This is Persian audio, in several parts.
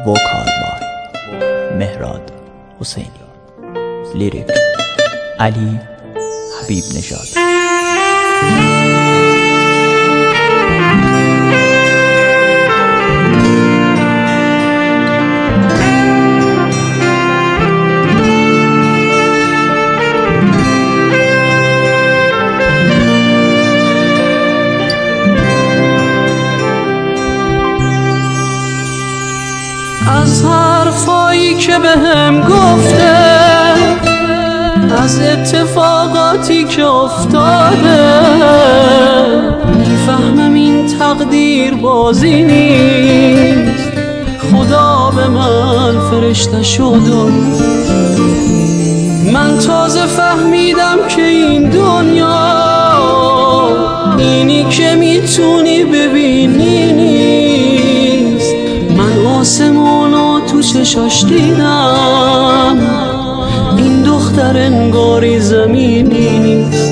وکال بای مهراد حسینی. لیریک علی حبیب نژاد. از حرفایی که بهم گفته، از اتفاقاتی که افتاده، میفهمم این تقدیر بازی نیست. خدا به من فرشته شد. من تازه فهمیدم که این دنیا اینی که میتونی ببینی نیست. من آسمونو تو چشاش دیدم، این دختر انگاری زمینی نیست.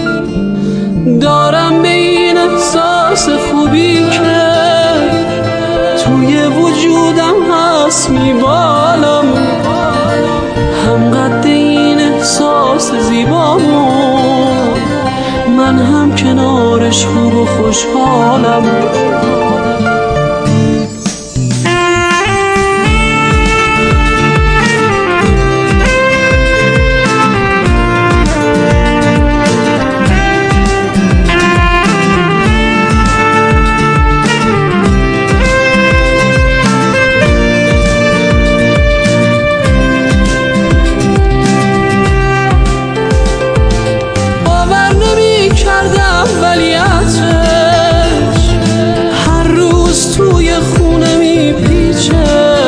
دارم به این احساس خوبی که توی وجودم هست میبالم، هم قد این احساس زیبامون، من هم کنارش خوب و خوشحالم. هر روز توی خونه میپیچه،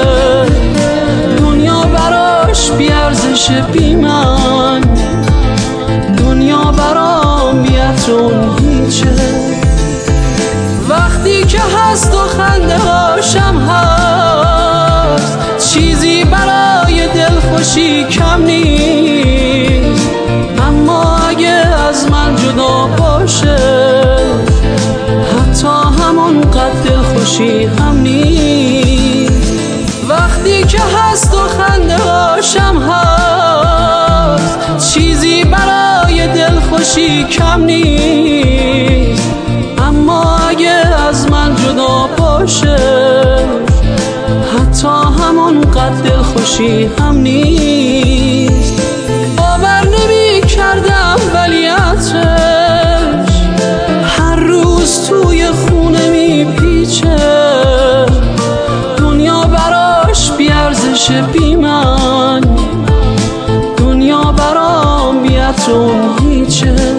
دنیا براش بیارزش بی من، دنیا برام بی‌ارزش هیچه. وقتی که هست و خنده هاشم هست، چیزی برای دلخوشی کم نیست. اما اگه از من جدا باشه، حتی همون قد دلخوشی هم نیست. وقتی که هست و خنده هاشم هست، چیزی برای دلخوشی کم نیست. اما اگه از من جدا باشه، حتی همون قد دلخوشی هم نیست. باور نمی کردم ولی عطرش هر روز توی خونه میپیچه، دنیا براش بیارزش بی من، دنیا برام بی‌ارزش هیچه.